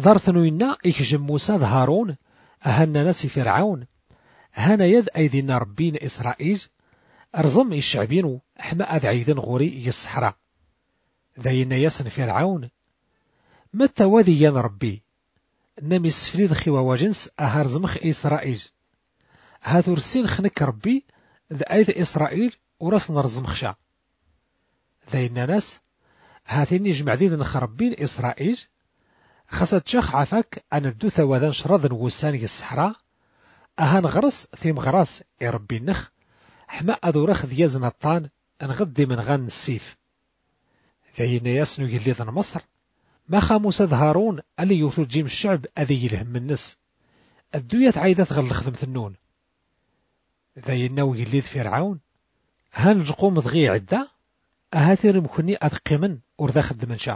دارثنو إنا إكجم موسى هارون أهنا ناس فرعون هانا يد أيدينا ربين إسرائيل أرزم الشعبين حما أذعيدن غوري الصحراء ذاينا ياسن فرعون متى وذي ين ربي نمي السفليد خوا وجنس أهرزمخ إسرائيل هاذو رسين خنك ربي ذا أيد إسرائيل وراس نرزمخشا ذاينا ناس هاتيني جمع ذي نخربين إسرائيل خاصة شخ عفاك أن الدو ثوذان شرذن وساني الصحراء أهان غرس ثيم غراس ربي النخ حما أذورخ ذيازن الطان انغدي من غان السيف ذاينا ياسنو يليذن مصر ما خاموس هارون اللي يوثو جيم الشعب أذي يلهم النس الدوية عايدة تغل خدمة النون ذاينا ويليذ فرعون هان الجقوم ضغي عدة أهاتير مكني أذقمن ورذا خدمن شا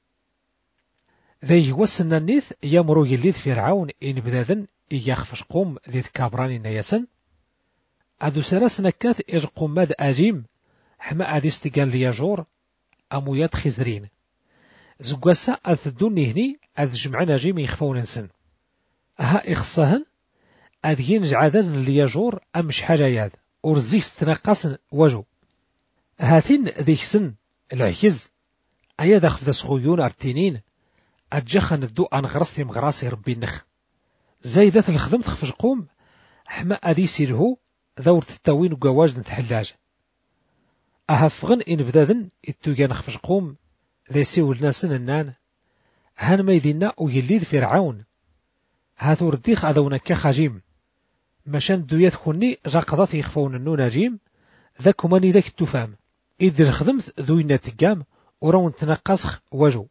ذي وسن النيث يامرو يليذ فرعون إن بداذن إياخفش قوم ذي كابراني نياسن أدو سراس نكاث إرقوم ماد أجيم حما أدي استقال لياجور أمويات خزرين زقواسا أذدوني هني أذ جمعنا جيم يخفون نسن أها إخصاهن أذ ينجع ذن لياجور أمش حاجة ورزيك ستنقصن وجو هاتين ذيك سن العكز أيا داخل ذا صغيون أرتينين أتجخن الدو أن غرستي مغراسي ربي النخ زي ذات الخدم تخفج قوم حما أدي سيرهو ذور التاوين وقواج نتحلاج أهفغن إن بداذن إتوغان خفج قوم ذي سيول ناسن النان هان ما يدينا ويليد فرعون هاثو رديخ أذونا كخاجيم مشان دويات خوني جاقضات يخفون النون جيم ذاك ماني ذاك التفام إذ خدمت ذوينا تقام ورون تنقصخ وجو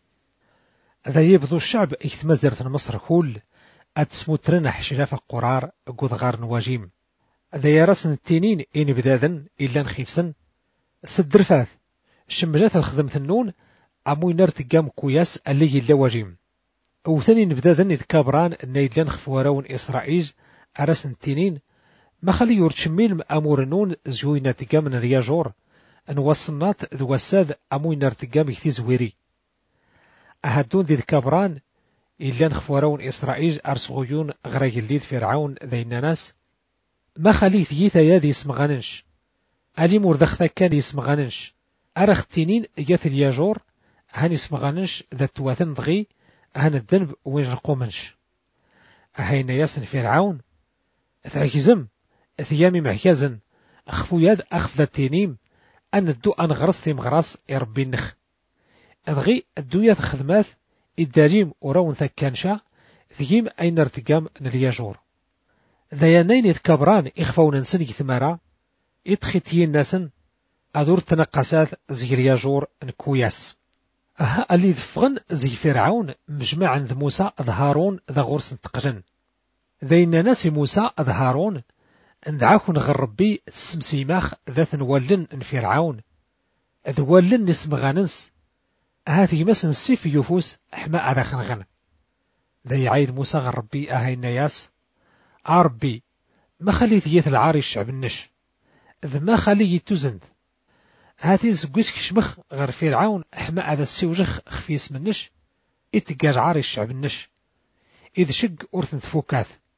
ذا يبدو الشعب إكتمازرت مصر كل أتسمو ترنح شرافة قرار قد غار نواجيم ذا يرسن التنين إن بداذن إلا نخيفسن سدرفاث شمجات الخدمة النون أمو نرتقام كوياس اللي يلا واجيم أو ثاني نبداذن إذ كابران نيدلان خفوراون إسرائيل أرسن التنين ما خلي يورتشميل أمور النون زوينا تقام رياجور نوصلنات ذو الساد أمو نرتقام يكتي زويري أهدون ذي كابران إلا نخفوراون إسرائيل أرسغيون غراي الليذ فرعون ذينا ناس ما خلي ثيثا يادي اسمغاننش ألي مردختا كان يسمغاننش أرخ تنين ياث الياجور هاني اسمغاننش ذا تواتن ضغي هان الذنب وين رقومنش أهينا ياسن فرعون ثاكزم ثيامي محكازن أخفو ياد أخف ذا التنيم أن الدو أن غرستي مغراس يربي النخ أضغي الدوية خدمات الداريم وراون ثكانشا ثيم أين ارتقام نلياجور ذيانين يتكبران إخفون نسن يثمارا إتخيتيين ناسن أدور تنقصات زيرياجور نكوياس أها اللي ذفغن زي فرعون مجمع عند موسى ظهارون ذا غرس نتقجن ذين ناس موسى ظهارون ندعاكو نغربي السمسيماخ ذات نولن فرعون ذولن نسم غاننس هاتي مسن السيف يفوس حما على خنغن ذا يعيد موسى غربي أهين ناس عربي ما خلي ثيث العاري الشعب النش ذ ما خلي يتوزند هاتي زقوسك شمخ غير فرعون حما على السيوجخ خفيس منش إتقاج عاري الشعب النش إذ شق أرثن تفوكاث